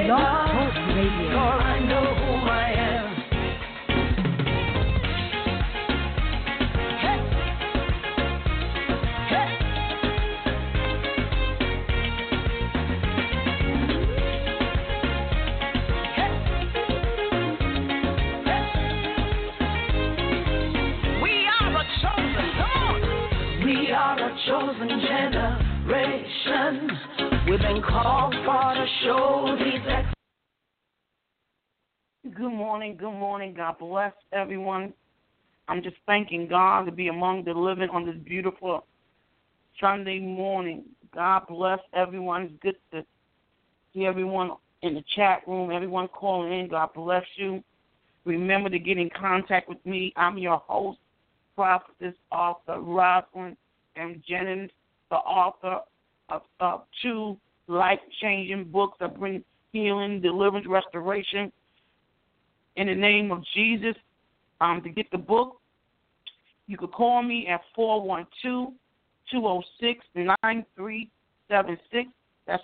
Blog Talk Radio. Lord, I know who I am. Chosen generation, we've been called for to show these. Good morning, God bless everyone. I'm just thanking God to be among the living on this beautiful Sunday morning. God bless everyone. It's good to see everyone in the chat room, everyone calling in. God bless you. Remember to get in contact with me. I'm your host, prophetess, author, Rosalind M. Jennings, the author of 2 life-changing books that bring healing, deliverance, restoration. In the name of Jesus, to get the book, you could call me at 412-206-9376. That's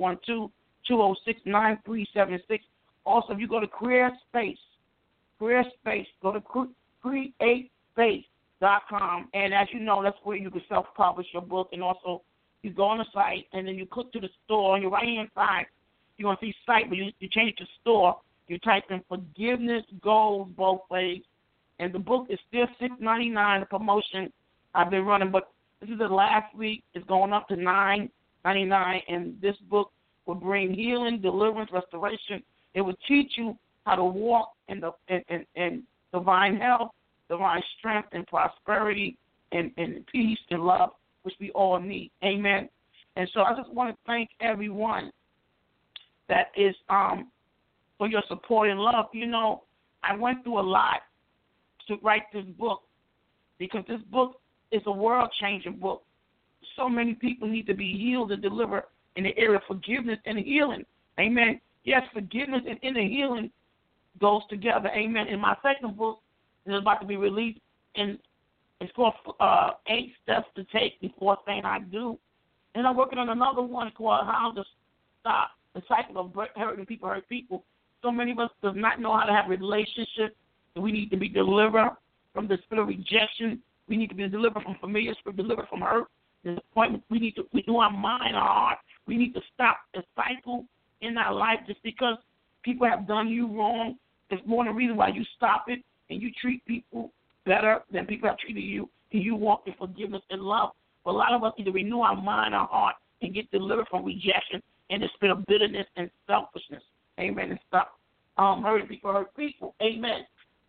412-206-9376. Also, if you go to CreateSpace, go to CreateSpace.com, and as you know, that's where you can self-publish your book. And also, you go on the site, and then you click to the store. On your right-hand side, you're going to see site, but you change it to store. You type in Forgiveness Goes Both Ways, and the book is still $6.99, the promotion I've been running, but this is the last week. It's going up to $9.99, and this book will bring healing, deliverance, restoration. It will teach you how to walk in divine health, divine strength, and prosperity, and peace and love, which we all need. Amen. And so I just want to thank everyone that is for your support and love. You know, I went through a lot to write this book because this book is a world-changing book. So many people need to be healed and delivered in the area of forgiveness and healing. Amen. Yes, forgiveness and inner healing goes together. Amen. In my second book, it's about to be released, and it's called 8 Steps to Take Before Saying I Do. And I'm working on another one called How to Stop the Cycle of Hurting People Hurt People. So many of us do not know how to have relationships, and we need to be delivered from the spirit of rejection. We need to be delivered from familiar spirit, delivered from hurt, disappointment. We need to renew our mind, our heart. We need to stop the cycle in our life just because people have done you wrong. There's more than a reason why you stop it, and you treat people better than people have treated you, and you walk in forgiveness and love. But a lot of us need to renew our mind, our heart, and get delivered from rejection and the spirit of bitterness and selfishness. Amen. And stop hurting people, hurt people. Amen.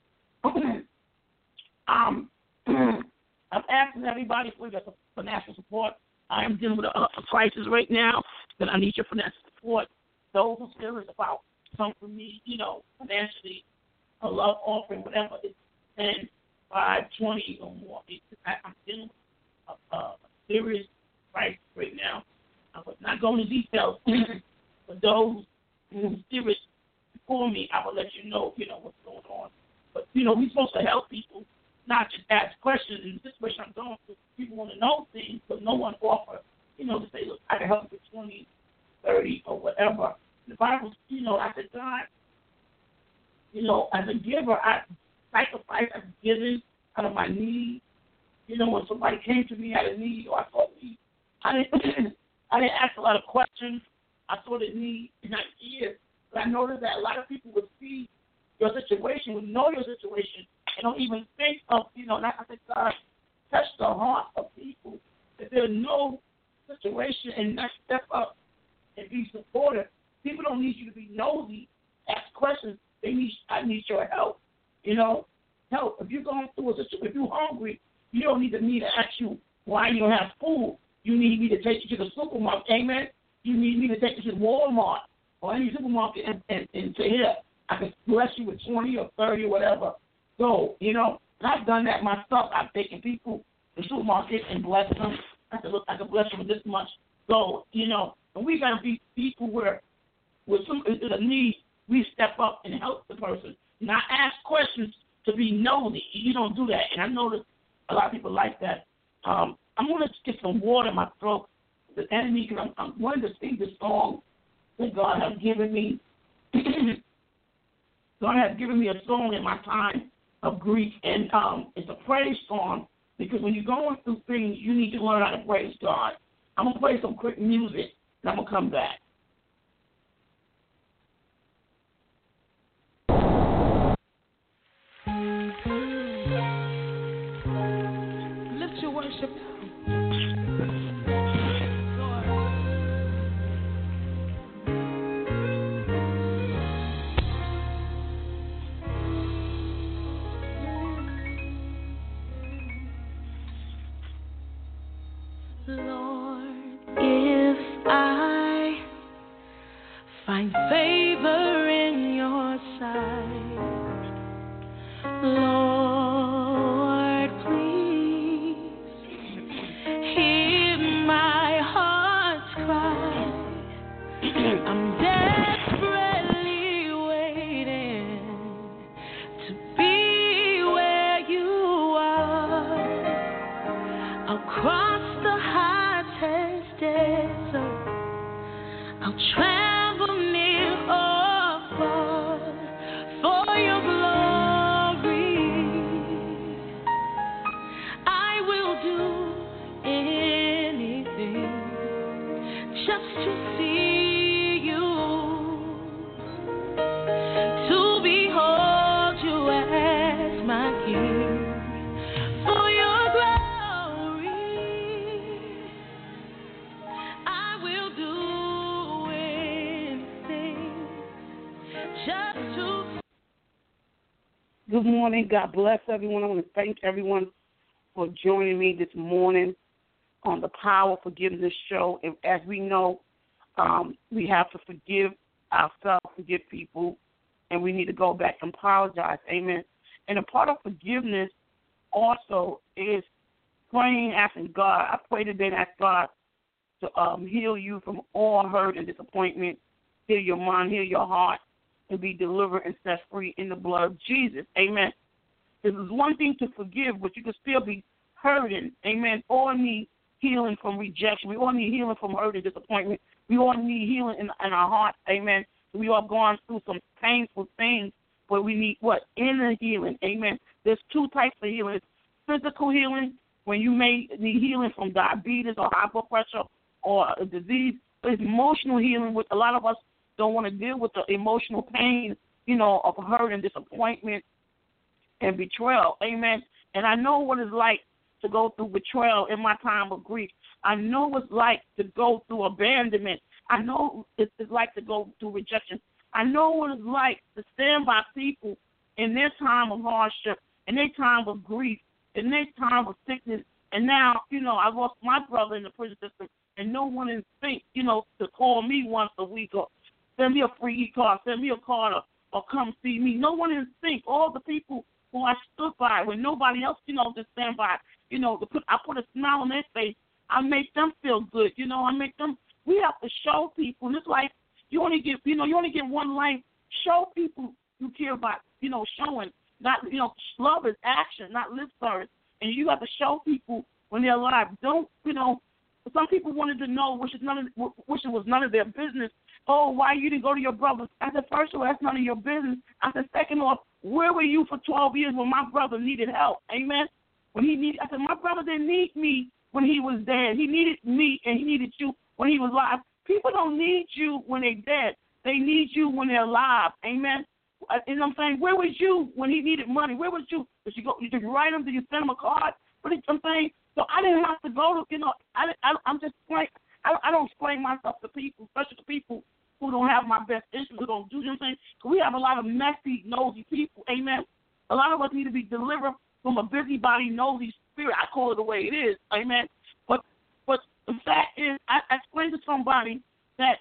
I'm asking everybody for your financial support. I am dealing with a crisis right now, but I need your financial support. Those who are serious about something for me, you know, financially, a love offering, whatever, it's 10, 5, 20 or more. I'm dealing with a serious crisis right now. I will not go into details. For those who are serious for me, I will let you know what's going on. But, we're supposed to help people, not just ask questions. In the situation I'm going through, people want to know things, but no one offers, to say, look, I can help you with 20, 30, or whatever. The Bible, I said, God, as a giver, I sacrifice, I've given out of my need. When somebody came to me out of need, or I saw need, I didn't ask a lot of questions. I saw the need, and I see it. But I noticed that a lot of people would see your situation, would know your situation, and don't even think of, and I said, God, touch the heart of people that there's no situation and not step up and be supportive. People don't need you to be nosy, ask questions. I need your help. Help. If you're going through a situation, if you're hungry, you don't need me to ask you why you don't have food. You need me to take you to the supermarket. Amen. You need me to take you to Walmart or any supermarket and say, here, I can bless you with 20 or 30 or whatever. Go, And I've done that myself. I've taken people to the supermarket and blessed them. I said, look, I can bless you with this much. Go, And we got to be people where some is a need, we step up and help the person. Not ask questions to be nosy. You don't do that. And I know that a lot of people like that. I'm going to get some water in my throat. The enemy, because I'm wanting to sing this song that God has given me. God has given me a song in my time of grief, and it's a praise song, because when you're going through things, you need to learn how to praise God. I'm going to play some quick music, and I'm going to come back. Lift your worship. Lord, if I find favor in your sight, Lord, please hear my heart's cry. I'm desperately waiting to be where you are. I'll cross the hottest desert. I'll travel near or far for your glory. I will do anything just to see you, to behold you as my King. For your glory, I will do anything just to. Good morning. God bless everyone. I want to thank everyone for joining me this morning on the Power of Forgiveness show. And as we know, we have to forgive ourselves, forgive people, and we need to go back and apologize. Amen. And a part of forgiveness also is praying, asking God. I pray today and ask God to heal you from all hurt and disappointment, heal your mind, heal your heart, and be delivered and set free in the blood of Jesus. Amen. This is one thing to forgive, but you can still be hurting. Amen. All need healing from rejection. We all need healing from hurt and disappointment. We all need healing in our hearts. Amen. We all gone through some painful things, but we need what? Inner healing. Amen. There's two types of healing. Physical healing, when you may need healing from diabetes or high blood pressure or a disease. But it's emotional healing, which a lot of us don't want to deal with the emotional pain, of hurt and disappointment and betrayal. Amen. And I know what it's like to go through betrayal in my time of grief. I know what it's like to go through abandonment. I know it's like to go through rejection. I know what it's like to stand by people in their time of hardship, in their time of grief, in their time of sickness. And now, I lost my brother in the prison system, and no one in think, to call me once a week or send me a free e-card, send me a card, or come see me. No one in think. All the people who I stood by when nobody else, to stand by, I put a smile on their face. I make them feel good. I make them. We have to show people. And it's like you only get one life. Show people you care about. Showing. Not, love is action, not lip service. And you have to show people when they're alive. Don't, some people wanted to know, which it was none of their business. Oh, why you didn't go to your brother? I said, first of all, that's none of your business. I said, second off, where were you for 12 years when my brother needed help? Amen. I said, my brother didn't need me when he was dead. He needed me, and he needed you when he was alive. People don't need you when they're dead. They need you when they're alive. Amen. And I'm saying, where was you when he needed money? Where was you? Did you write him? Did you send him a card? I'm saying, so I didn't have to go to, I'm just like, I don't explain myself to people, especially to people who don't have my best interest, who don't do, I'm saying? Because we have a lot of messy, nosy people, amen? A lot of us need to be delivered from a busybody, nosy spirit. I call it the way it is, amen? But the fact is, I explained to somebody that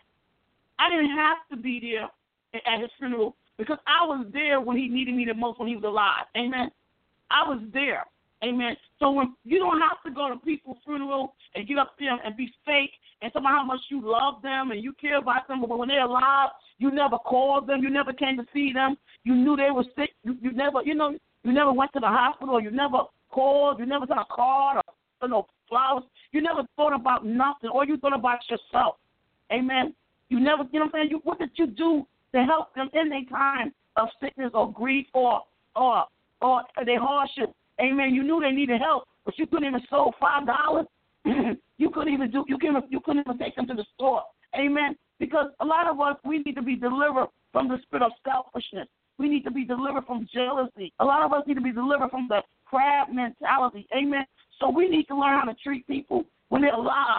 I didn't have to be there at his funeral because I was there when he needed me the most when he was alive, amen? I was there. Amen. So when you don't have to go to people's funeral and get up there and be fake and tell them how much you love them and you care about them, but when they're alive, you never called them, you never came to see them, you knew they were sick, you never, you never went to the hospital, or you never called, you never sent a card or flowers, you never thought about nothing, or you thought about yourself. Amen. You never, what I'm saying? What did you do to help them in their time of sickness or grief or their hardship. Amen. You knew they needed help, but you couldn't even sow $5. You couldn't even take them to the store. Amen. Because a lot of us, we need to be delivered from the spirit of selfishness. We need to be delivered from jealousy. A lot of us need to be delivered from the crab mentality. Amen. So we need to learn how to treat people when they're alive.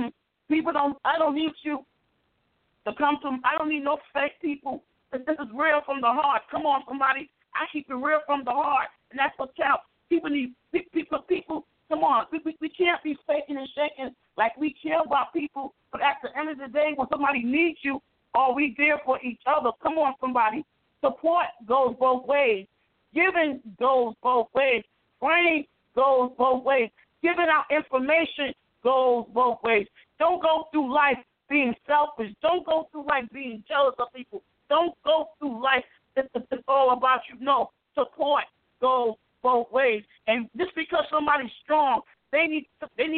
I don't need you to come to, I don't need no fake people. This is real from the heart. Come on, somebody. I keep it real from the heart, and that's what counts. People need people. Come on, we can't be faking and shaking like we care about people. But at the end of the day, when somebody needs you, are we there for each other? Come on, somebody. Support goes both ways. Giving goes both ways. Praying goes both ways. Giving out information goes both ways. Don't go through life being selfish. Don't go through life being jealous of people. Don't go through life it's all about you. No, support goes both ways. And just because somebody's strong, they need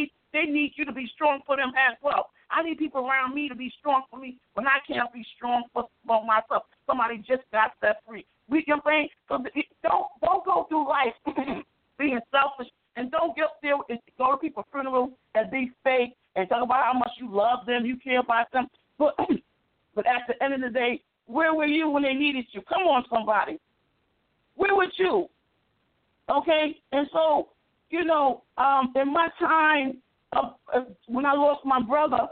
you to be strong for them as well. I need people around me to be strong for me when I can't be strong for myself. Somebody just got set free. You know what I'm saying? So don't go through life being selfish, and don't get there and go to people's funerals and be fake and talk about how much you love them, you care about them. But at the end of the day, where were you when they needed you? Come on, somebody. Where were you? Okay? And so, in my time when I lost my brother,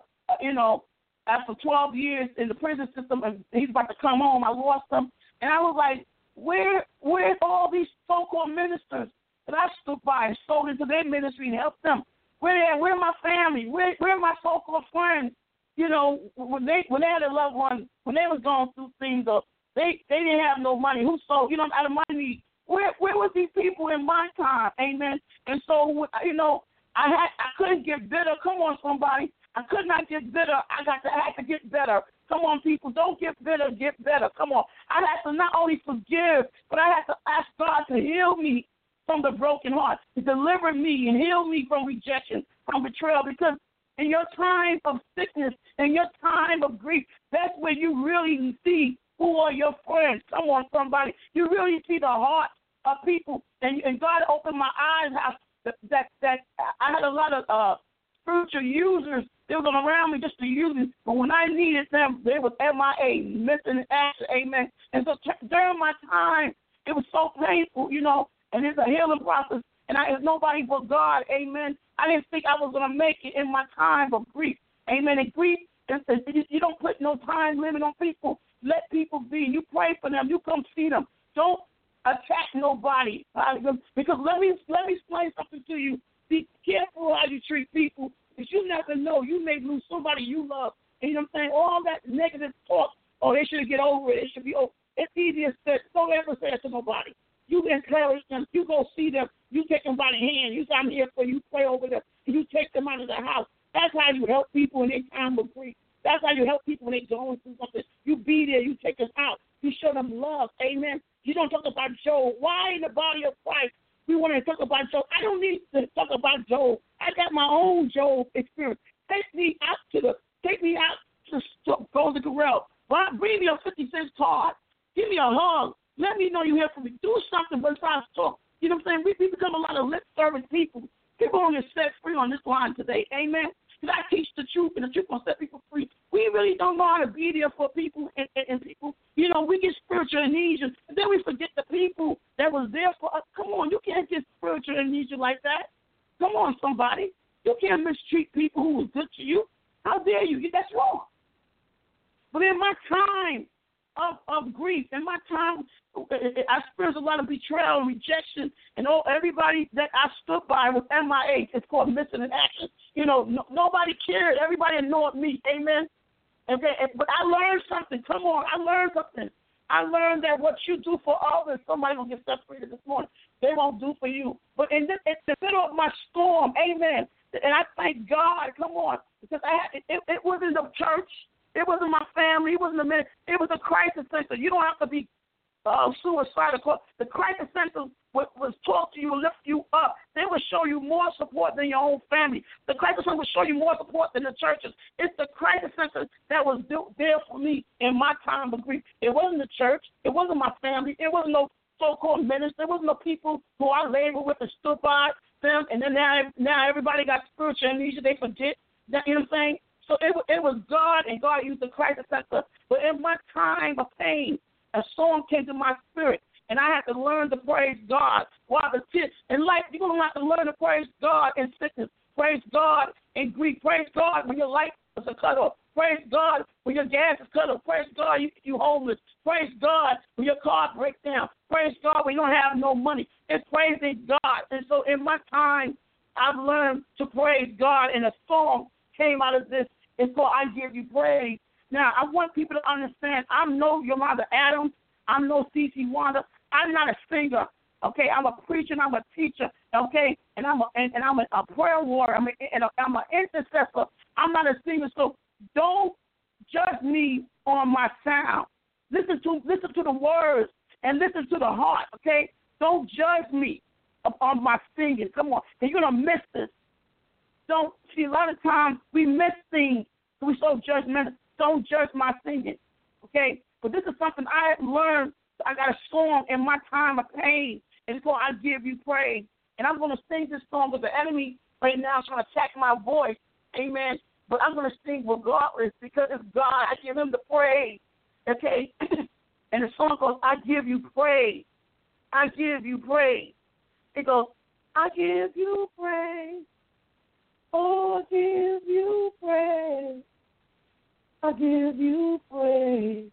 after 12 years in the prison system, and he's about to come home, I lost him. And I was like, where's all these so-called ministers that I stood by and sold into their ministry and helped them? Where my family? Where are my so-called friends? When they had a loved one, when they was going through things, they didn't have no money. Who sold? Out of money. Where was these people in my time? Amen. And so, I couldn't get bitter. Come on, somebody. I could not get bitter. I had to get better. Come on, people. Don't get bitter. Get better. Come on. I had to not only forgive, but I had to ask God to heal me from the broken heart, to deliver me and heal me from rejection, from betrayal. Because in your time of sickness, in your time of grief, that's where you really see who are your friends. Come on, somebody. You really see the heart of people. And God opened my eyes that I had a lot of spiritual users. They were around me just to use me. But when I needed them, they was MIA, missing in action. Amen. And so during my time, it was so painful, and it's a healing process. And it's nobody but God. Amen. I didn't think I was going to make it in my time of grief. Amen. And grief, you don't put no time limit on people. Let people be. You pray for them. You come see them. Don't attack nobody. Because let me explain something to you. Be careful how you treat people, because you never know. You may lose somebody you love. And you know what I'm saying? All that negative talk, they should get over it. It should be over. It's easier said. Don't ever say it to nobody. You encourage them. You go see them. You take them by the hand. You say, I'm here for you. Pray over them. And you take them out of the house. That's how you help people in their time of grief. That's how you help people when they're going through something. You be there. You take them out. You show them love. Amen. You don't talk about Job. Why in the body of Christ we want to talk about Job? I don't need to talk about Job. I got my own Job experience. Take me out to Golden Corral. Bring me a 50 cent card. Give me a hug. Let me know you hear from me. Do something besides talk. You know what I'm saying? We become a lot of lip service people. People want to get set free on this line today. Amen. Because I teach the truth, and the truth will set people free. We really don't know how to be there for people and people. We get spiritual amnesia, and then we forget the people that was there for us. Come on, you can't get spiritual amnesia like that. Come on, somebody. You can't mistreat people who was good to you. How dare you? That's wrong. But in my time of grief, in my time, I experienced a lot of betrayal and rejection, and everybody that I stood by was MIA. It's called missing in action. Nobody cared. Everybody ignored me. Amen. Okay, but I learned something. Come on, I learned something. I learned that what you do for others, somebody will get separated this morning. They won't do for you. But in the middle of my storm, amen, and I thank God, come on, because it wasn't the church. It wasn't my family. It wasn't the ministry. It was a crisis center. You don't have to be suicidal call. The crisis center was talk to you, lift you up. They will show you more support than your own family. The crisis center will show you more support than the churches. It's the crisis center that was there for me in my time of grief. It wasn't the church. It wasn't my family. It wasn't no so-called ministers. There wasn't no people who I labored with and stood by them. And then now everybody got spiritual amnesia. They forget. That, you know what I'm saying? So it was God, and God used the crisis center. But in my time of pain, a song came to my spirit, and I had to learn to praise God while the tears. In life, you're going to have to learn to praise God in sickness, praise God in grief, praise God when your life is cut off, praise God when your gas is cut off, praise God you homeless, praise God when your car breaks down, praise God when you don't have no money. It's praising God. And so in my time, I've learned to praise God, and a song came out of this. It's called I Give You Praise. Now, I want people to understand, I'm no Yolanda Adams. I'm no C.C. Wanda. I'm not a singer, okay? I'm a preacher and I'm a teacher, okay? And I'm a prayer warrior. I'm an intercessor. I'm not a singer, so don't judge me on my sound. Listen to the words and listen to the heart, okay? Don't judge me on my singing. Come on, and you're going to miss this. Don't see, a lot of times we miss things. We're so judgmental. Don't judge my singing, okay? But this is something I have learned. I got a song in my time of pain, and it's called I Give You Praise. And I'm going to sing this song because the enemy right now is trying to attack my voice, amen? But I'm going to sing regardless because it's God. I give him the praise, okay? And the song goes, I give you praise. I give you praise. It goes, I give you praise. Oh, I give you praise. I give you praise.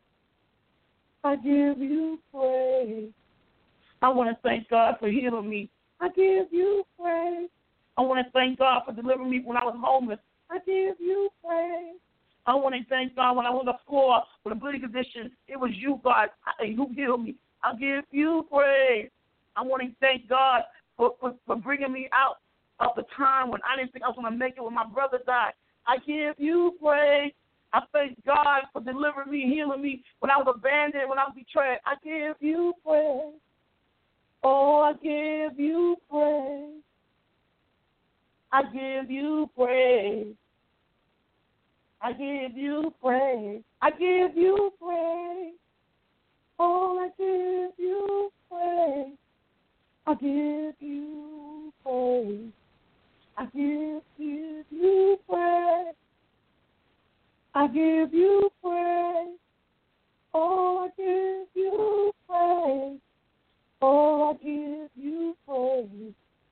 I give you praise. I want to thank God for healing me. I give you praise. I want to thank God for delivering me when I was homeless. I give you praise. I want to thank God when I was on the floor with a bleeding condition. It was you, God, who healed me. I give you praise. I want to thank God for bringing me out of the time when I didn't think I was going to make it when my brother died. I give you praise. I thank God for delivering me, healing me when I was abandoned, when I was betrayed. I give you praise. Oh, I give you praise. I give you praise. I give you praise. I give you praise. Oh, I give you praise. I give you praise. I give you praise. I give you praise. Oh, I give you praise. Oh, I give you praise.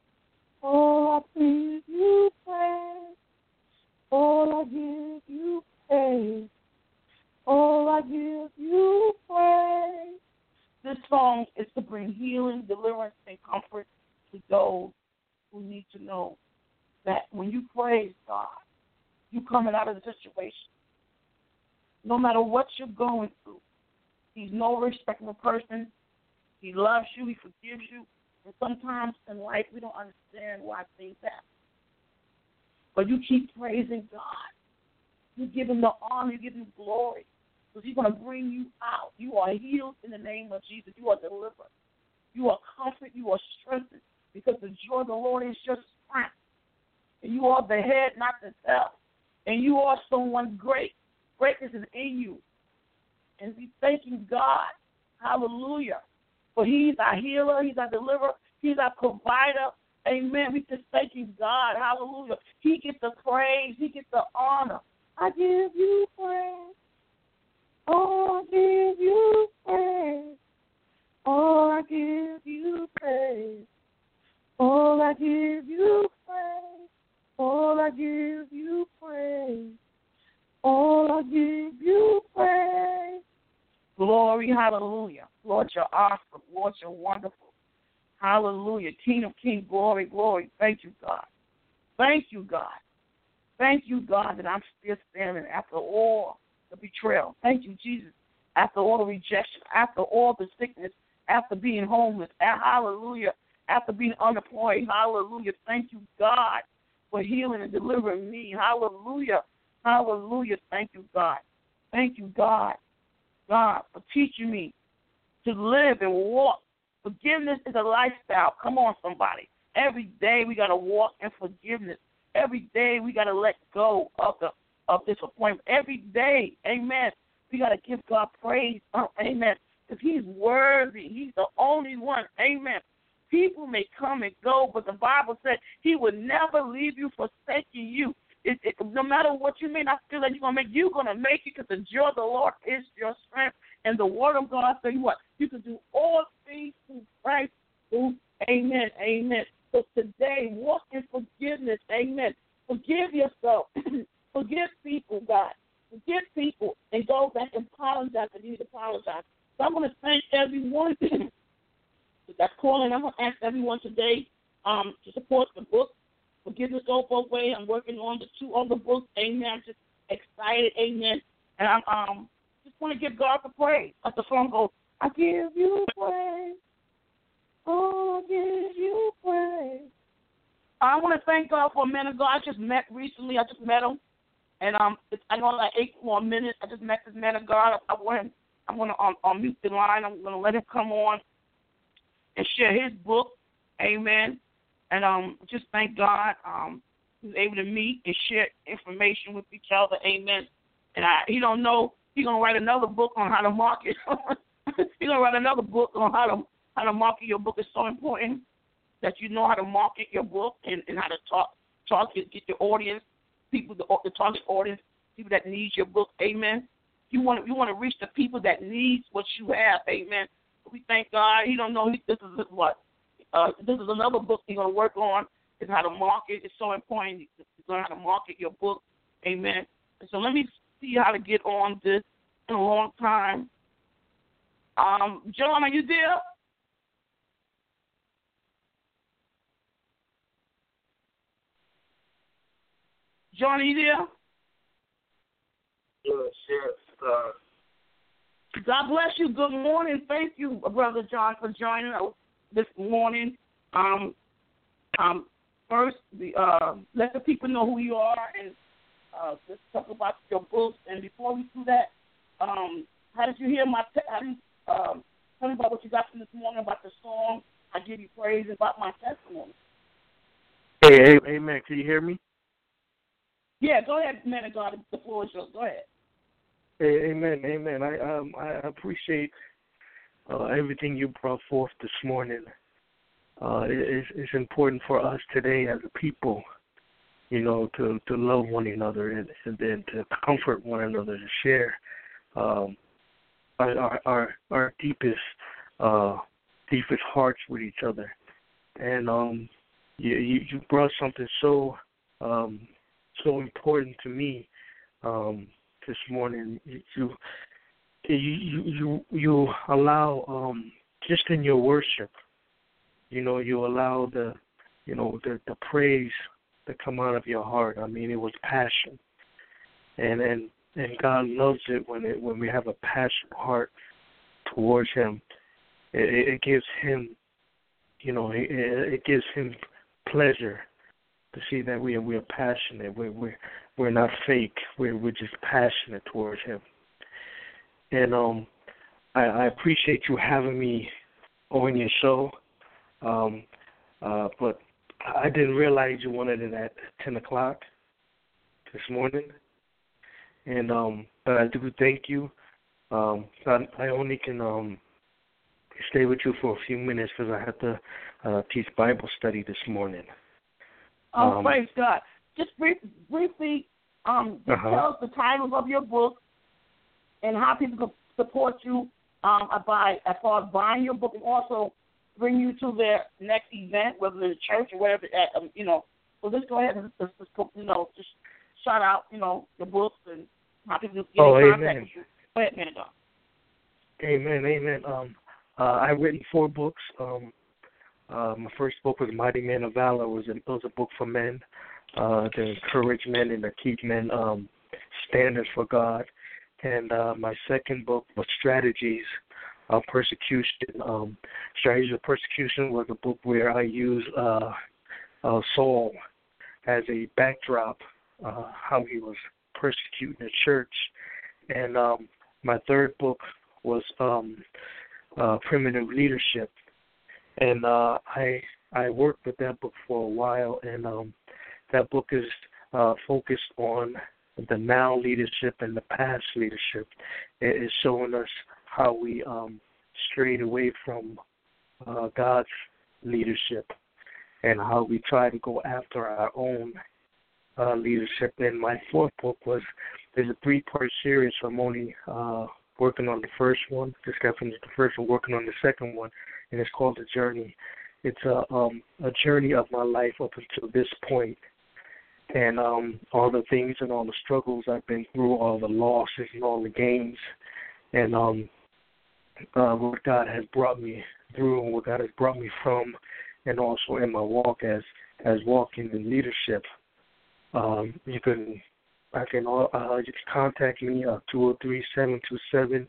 Oh, I give you praise. Oh, I give you praise. Oh, I give you praise. This song is to bring healing, deliverance, and comfort to those who need to know that when you praise God, you're coming out of the situation. No matter what you're going through, he's no respectable person. He loves you. He forgives you. And sometimes in life we don't understand why things happen. But you keep praising God. You give him the honor. You give him glory. Because he's going to bring you out. You are healed in the name of Jesus. You are delivered. You are comforted. You are strengthened. Because the joy of the Lord is your strength. And you are the head, not the tail. And you are someone great. Greatness is in you. And we thanking God. Hallelujah. For he's our healer. He's our deliverer. He's our provider. Amen. We just thanking God. Hallelujah. He gets the praise. He gets the honor. I give you praise. Oh, I give you praise. Oh, I give you praise. Oh, I give you praise. Oh, I give you praise. Oh, I give you praise. Glory, hallelujah. Lord, you're awesome. Lord, you're wonderful. Hallelujah. King of kings, glory, glory. Thank you, God. Thank you, God. Thank you, God, that I'm still standing after all the betrayal. Thank you, Jesus, after all the rejection, after all the sickness, after being homeless. Hallelujah. After being unemployed. Hallelujah. Thank you, God, for healing and delivering me. Hallelujah. Hallelujah. Thank you, God. Thank you, God. God, for teaching me to live and walk. Forgiveness is a lifestyle. Come on, somebody. Every day we got to walk in forgiveness. Every day we got to let go of disappointment. Every day, amen, we got to give God praise, amen, because he's worthy. He's the only one, amen. People may come and go, but the Bible said he would never leave you, forsaking you. No matter what you may not feel that you're going to make it, because the joy of the Lord is your strength. And the word of God says what? You can do all things through Christ, amen, amen. So today, walk in forgiveness, amen. Forgive yourself. Forgive people, God. Forgive people and go back and apologize if you need to apologize. So I'm going to thank everyone that's calling. I'm going to ask everyone today to support the book. Forgiveness Go Both Ways. I'm working on the 2 other books. Amen. I'm just excited. Amen. And I'm just want to give God the praise. As the song goes, I give you praise. Oh, I give you praise. I want to thank God for a man of God I just met recently. I just met him. And I know like 8 more minutes. I just met this man of God. I'm going to mute the line. I'm going to let him come on and share his book. Amen. And just thank God he was able to meet and share information with each other. Amen. And he don't know. He's going to write another book on how to market. He's going to write another book on how to market your book. Is so important that you know how to market your book and how to talk, get your audience, people, the target audience, people that need your book. Amen. You want to reach the people that need what you have. Amen. We thank God. He don't know this is what. This is another book he's going to work on. Is how to market. It's so important to learn how to market your book. Amen. And so let me see how to get on this in a long time. John, are you there? John, are you there? Yes. God bless you. Good morning. Thank you, Brother John, for joining us this morning. First, let the people know who you are and just talk about your books. And before we do that, how did you hear tell me about what you got from this morning about the song, I Give You Praise, about my testimony. Hey, amen. Can you hear me? Yeah, go ahead, man of God. The floor is yours. Go ahead. Hey, amen. I appreciate everything you brought forth this morning. It's important for us today as a people, to love one another and then to comfort one another, to share our deepest hearts with each other. And you brought something so important to me this morning. You allow just in your worship, you allow the praise to come out of your heart. I mean, it was passion, and God loves it when we have a passionate heart towards Him. It gives Him, it gives Him pleasure to see that we are passionate. We're not fake. We're just passionate towards Him. And I appreciate you having me on your show. But I didn't realize you wanted it at 10 o'clock this morning. And but I do thank you. I only can stay with you for a few minutes because I have to teach Bible study this morning. Praise God. Just briefly, tell us the titles of your book and how people can support you as far as buying your book and also bring you to their next event, whether it's a church or whatever. So just go ahead and just shout out, your books and how people get in contact with you. Go ahead, man. Amen. I've written 4 books. My first book was Mighty Men of Valor. It was a book for men to encourage men and to keep men standing for God. And my second book was Strategies of Persecution. Strategies of Persecution was a book where I used Saul as a backdrop, how he was persecuting the church. And my third book was Primitive Leadership. And I worked with that book for a while, and that book is focused on the now leadership and the past leadership. It is showing us how we strayed away from God's leadership and how we try to go after our own leadership. And my fourth book there's a 3-part series, so I'm only working on the first one. Just got finished the first one, working on the second one, and it's called The Journey. It's a journey of my life up until this point, and all the things and all the struggles I've been through, all the losses and all the gains, and what God has brought me through and what God has brought me from, and also in my walk as walking in leadership. You can contact me at 203-727-4896,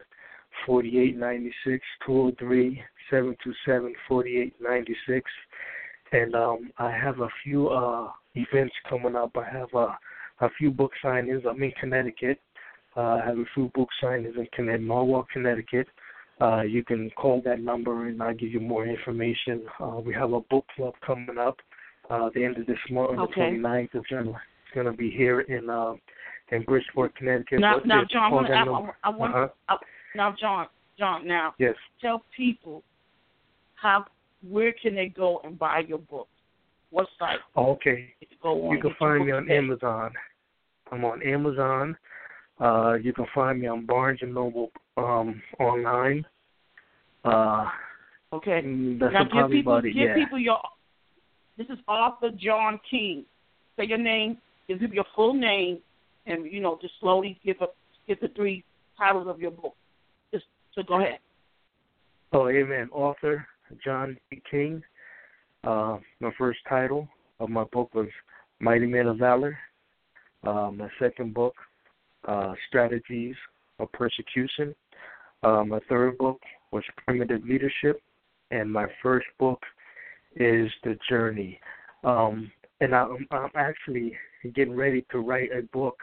203-727-4896. And I have a few events coming up. I have a few book signings. I'm in Connecticut. I have a few book signings in Norwalk, Connecticut. You can call that number and I'll give you more information. We have a book club coming up the end of this month, on the 29th of January. It's going to be here in Bridgeport, Connecticut. Now, John, John, yes. Tell people where can they go and buy your book? What site? Okay. Go on. You can find me on Amazon. I'm on Amazon. You can find me on Barnes & Noble online. Okay. That's now give people your... This is author John King. Say your name. Give people your full name, and just slowly give the 3 titles of your book. So go ahead. Oh, amen. Author John B. King. My first title of my book was Mighty Men of Valor. My second book, Strategies of Persecution. My third book was Primitive Leadership. And my first book is The Journey. And I'm actually getting ready to write a book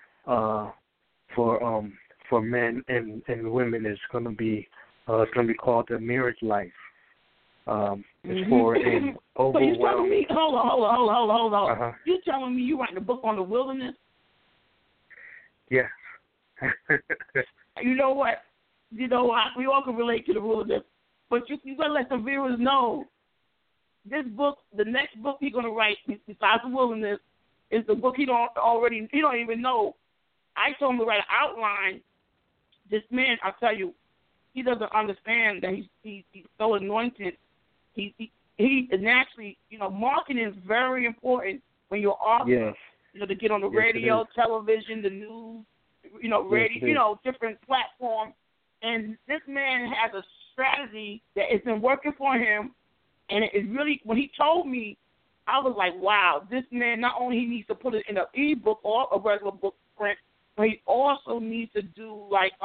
for men and women. It's going to be called The Marriage Life. It's for an overwhelming... So you telling me? Hold on. Uh-huh. You telling me you writing a book on the wilderness? Yes. You know what? We all can relate to the wilderness, but you gotta let the viewers know. This book, the next book he's gonna write besides the wilderness, is the book he don't even know. I told him to write an outline. This man, I tell you, he doesn't understand that he's so anointed. He naturally, marketing is very important when you're author. Yes. To get on the radio, television, the news, radio, different platforms. And this man has a strategy that has been working for him. And it really, when he told me, I was like, wow, this man, not only he needs to put it in an e-book or a regular book print, but he also needs to do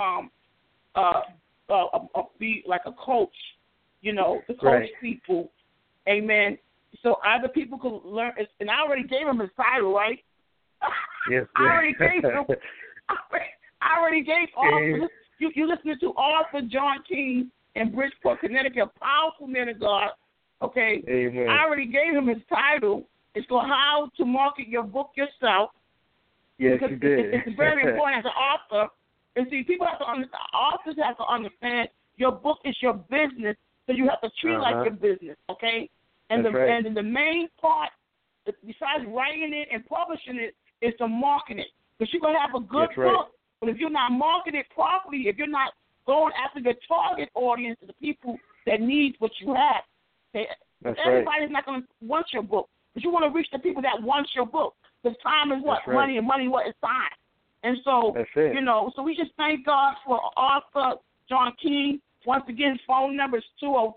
be like a coach, to coach people. Amen. So other people can learn. And I already gave him his title, right? Yes. I already gave him. I already gave author. You listening to author John King in Bridgeport, Connecticut, a powerful man of God. Okay. Amen. I already gave him his title. It's called How to Market Your Book Yourself. Yes, you did. It's very important as an author. And see, authors have to understand your book is your business, so you have to treat it like your business, okay? And and the main part, besides writing it and publishing it, is to market it. Because you're going to have a good book, but if you're not marketing it properly, if you're not going after your target audience, the people that need what you have, everybody's not going to want your book. But you want to reach the people that want your book. Because time is what? Money, and money what is time. And so, so we just thank God for author John King. Once again, his phone number is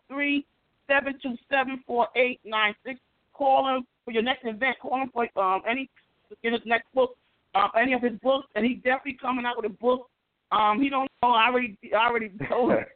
203-727-4896. Call him for your next event. Call him for his next book, any of his books, and he's definitely coming out with a book. He don't know. I already told him.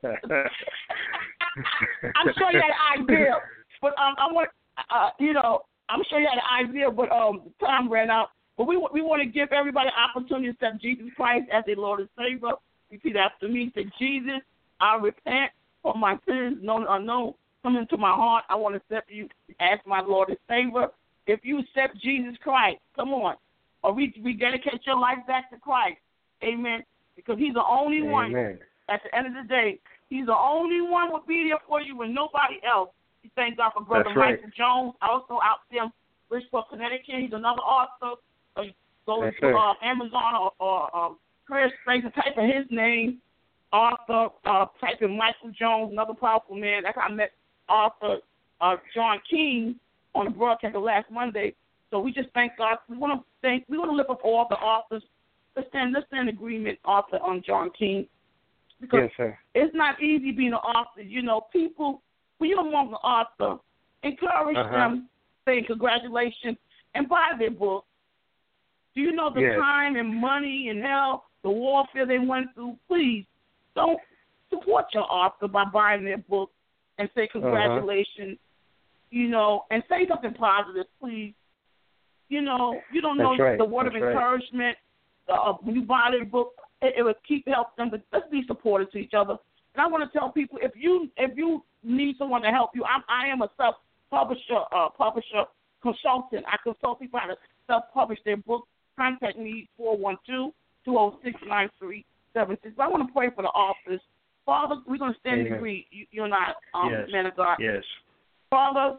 I'm sure you had an idea, but I want I'm sure you had an idea, but time ran out. But we want to give everybody an opportunity to accept Jesus Christ as their Lord and Savior. Repeat after me. Say, Jesus, I repent for my sins, known and unknown, come into my heart. I want to accept you as my Lord and Savior. If you accept Jesus Christ, come on, or rededicate your life back to Christ, amen, because he's the only one. At the end of the day, he's the only one will be there for you and nobody else. We thank God for Brother Michael Jones, also out there in Bridgeport, Connecticut. He's another author. Go to Amazon or Career Space and type in his name, author, type in Michael Jones, another powerful man. That's how I met author John King on the broadcast last Monday. So we just thank God. We want to lift up all the authors. Let's stand in agreement, author on John King. Because it's not easy being an author. You know, people, when you're among an author, encourage them, say congratulations, and buy their book. Do you know the time and money and hell, the warfare they went through? Please don't support your author by buying their book and say congratulations, you know, and say something positive, please. You know, you don't know the word of encouragement. When you buy their book, it will help them. But let's be supportive to each other. And I want to tell people, if you need someone to help you, I am a self-publisher, publisher consultant. I consult people how to self-publish their book. Contact me 412-206-9376. But I want to pray for the authors. Father, we're going to stand and agree. You and I, man of God. Yes. Father,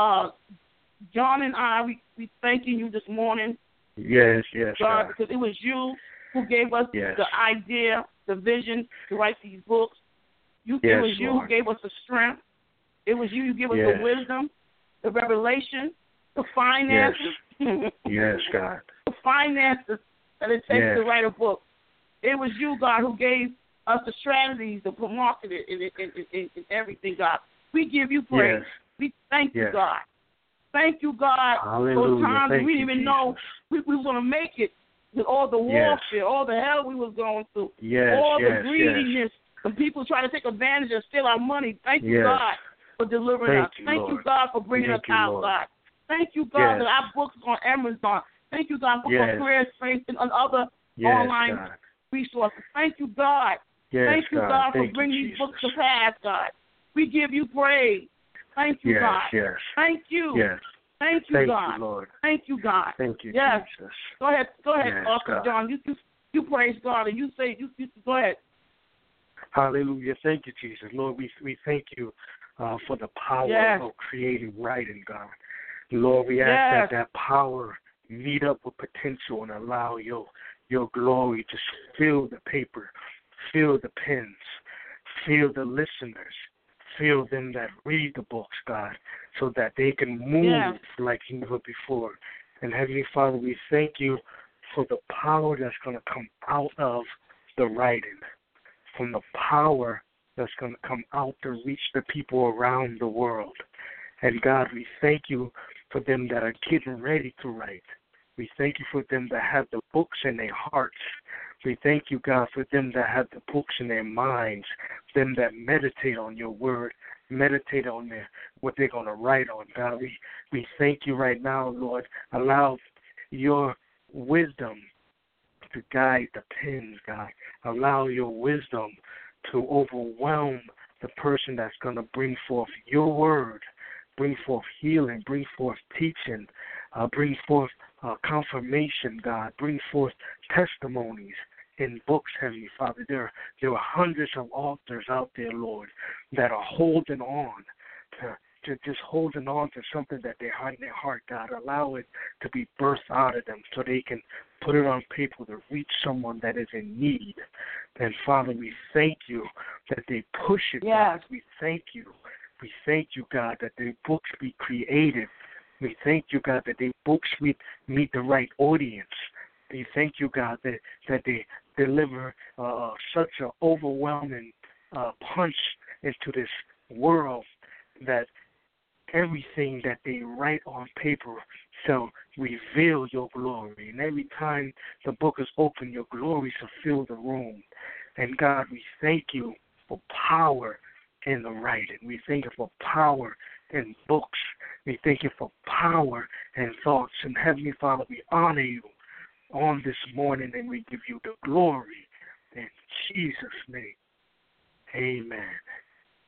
John and I, we thanking you this morning. Yes, God, because it was you who gave us the idea, the vision to write these books. It was you who gave us the strength. It was you who gave us the wisdom, the revelation, the finances. Yes, God. The finances that it takes to write a book. It was you, God, who gave us the strategies to market it and everything, God. We give you praise. We thank you, God. Thank you, God. Hallelujah. Those times we didn't even know we were going to make it with all the warfare, all the hell we was going through, all the greediness, when people try to take advantage and steal our money. Thank you, God, for delivering us. Thank you, God, for bringing us out, God. Thank you, God, that our books are on Amazon. Thank you, God, for Career Space and other online resources. Thank you, God. Thank you, God, for bringing these books to pass, God. We give you praise. Thank you, God. Thank you. Thank you, God. You, Lord. Thank you, God. Thank you, Jesus. Go ahead, Pastor John. You praise God and you say you go ahead. Hallelujah. Thank you, Jesus. Lord, we thank you for the power of creative writing, God. Lord, we ask that power meet up with potential and allow your glory to fill the paper, fill the pens, fill the listeners, fill them that read the books, God, so that they can move like never before. And Heavenly Father, we thank you for the power that's going to come out of the writing, from the power that's going to come out to reach the people around the world. And God, we thank you for them that are getting ready to write. We thank you for them that have the books in their hearts. We thank you, God, for them that have the books in their minds, them that meditate on your word, meditate on what they're going to write on, God. We thank you right now, Lord. Allow your wisdom to guide the pens, God. Allow your wisdom to overwhelm the person that's going to bring forth your word, bring forth healing, bring forth teaching, bring forth confirmation, God. Bring forth testimonies in books, Heavenly Father. There are hundreds of authors out there, Lord, that are holding on to just holding on to something that they have in their heart, God. Allow it to be birthed out of them so they can put it on paper to reach someone that is in need. And, Father, we thank you that they push it, God. We thank you. We thank you, God, that their books be creative. We thank you, God, that their books meet the right audience. We thank you, God, that they deliver such an overwhelming punch into this world that everything that they write on paper shall reveal your glory. And every time the book is open, your glory shall fill the room. And, God, we thank you for power in the writing. We thank you for power in books. We thank you for power and thoughts. And Heavenly Father, we honor you on this morning and we give you the glory. In Jesus' name, amen.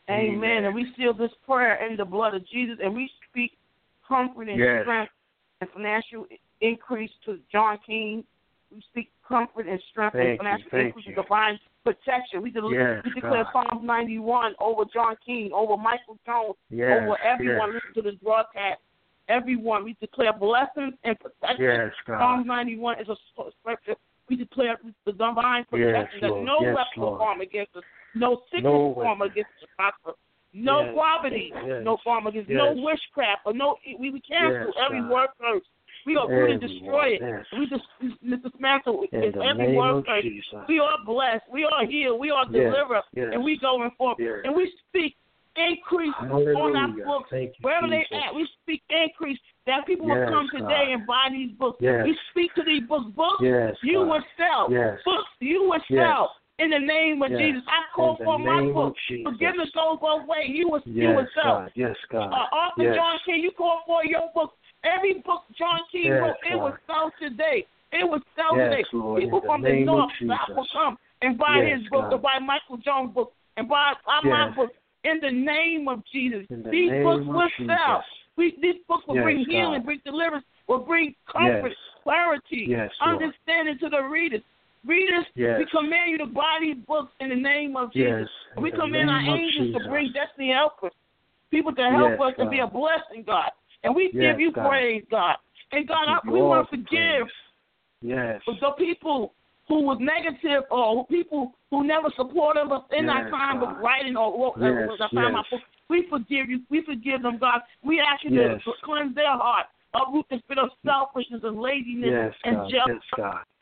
Amen. And we seal this prayer in the blood of Jesus, and we speak comfort and strength and financial increase to John King. We speak comfort and strength and financial increase and divine protection. We declare Psalms 91 over John King, over Michael Jones, over everyone listening to this broadcast. Everyone, we declare blessings and protection. Psalms 91 is a scripture. We declare the divine protection that no weapon will form against us, no sickness will form against us, prosper. No poverty, no form against, no witchcraft, or no. We cancel every word curse. We are going to destroy it. We just dismantle every word curse. We are blessed. We are healed. We are delivered. And we going forth. And we speak increase on our books. Wherever they at, we speak increase. That people will come today and buy these books. We speak to these books. Books, you will sell. Books, you will sell. In the name of Jesus, I call for my book. Forgiveness goes both ways. You will sell. Author John King, you call for your book. Every book John King wrote, it will sell today. It will sell today. People from the north, south will come and buy his book, or buy Michael Jones' book, and buy my book. In the name of Jesus, these books will sell. These books will bring healing, bring deliverance, will bring comfort, clarity, understanding to the readers. Readers, we command you to buy these books in the name of Jesus. We command our angels to bring destiny helpers, people to help us and be a blessing, God. And we give you praise, God. And God, we want to forgive the people who was negative or people who never supported us in our time of writing or our time of book. We forgive you. We forgive them, God. We ask you to cleanse their heart, uproot the spirit of selfishness and laziness and jealousy.